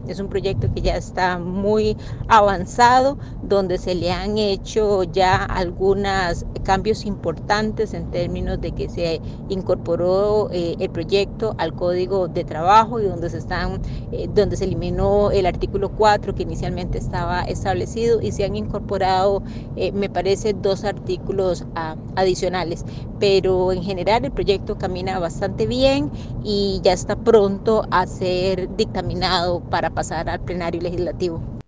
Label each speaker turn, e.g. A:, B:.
A: Es un proyecto que ya está muy avanzado, donde se le han hecho ya algunos cambios importantes en términos de que se incorporó el proyecto al Código de Trabajo y donde se eliminó el artículo 4 que inicialmente estaba establecido y se han incorporado, me parece, 2 artículos adicionales. Pero en general el proyecto camina bastante bien y ya está pronto a ser dictaminado para pasar al plenario legislativo.